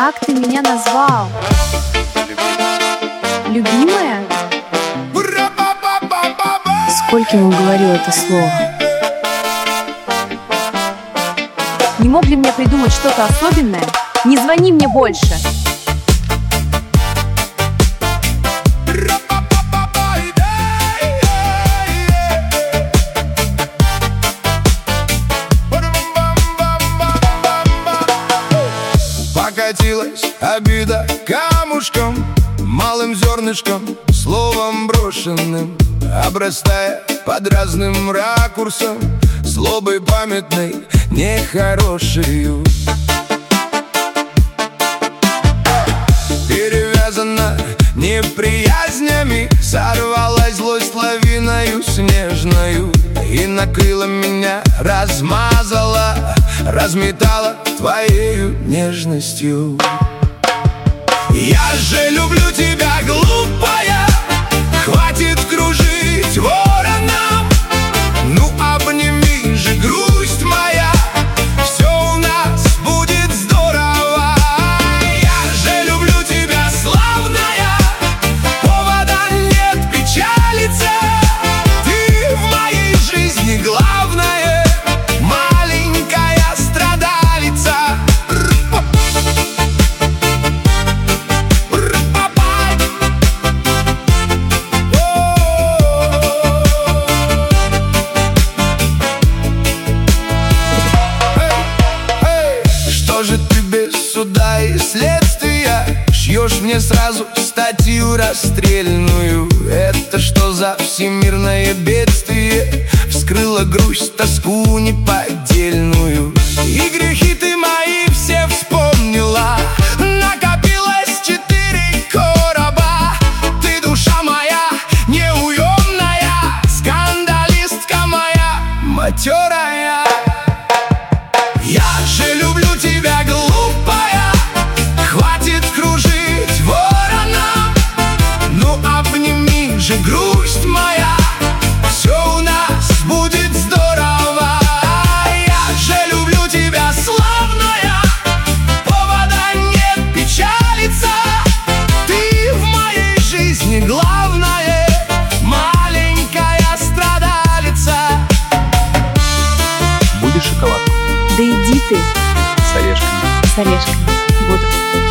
Как ты меня назвал? Любимая? Сколько ему говорил это слово? Не мог ли мне придумать что-то особенное? Не звони мне больше! Покатилась обида камушком, малым зернышком, словом брошенным, обрастая под разным ракурсом, злобой памятной, нехорошею. Перевязана неприязнями, сорвалась злость лавиною снежною и накрыла меня, размазала, разметала твоею нежностью. Я же люблю тебя, глупая, хватит кружить вороном. Ну обними же, грусть моя, все у нас будет здорово. Я же люблю тебя, славная, повода нет печалиться. Ты в моей жизни главное, маленькая страдалица. Что же ты без суда и следствия шьешь мне сразу статью расстрельную? Это что за всемирное бедствие вскрыло грусть, тоску неподдельную? И грехи ты мои все вспомнила, накопилось 4 короба. Ты душа моя неуемная, скандалистка моя матерая. Я же люблю тебя, глупая, хватит кружить вороном. Ну обними же, грусть моя, все у нас будет здорово. Я же люблю тебя, славная, повода нет печалиться. Ты в моей жизни главное, маленькая страдалица. Будешь шоколадку? Да иди ты! С орешками. С орешками. Буду.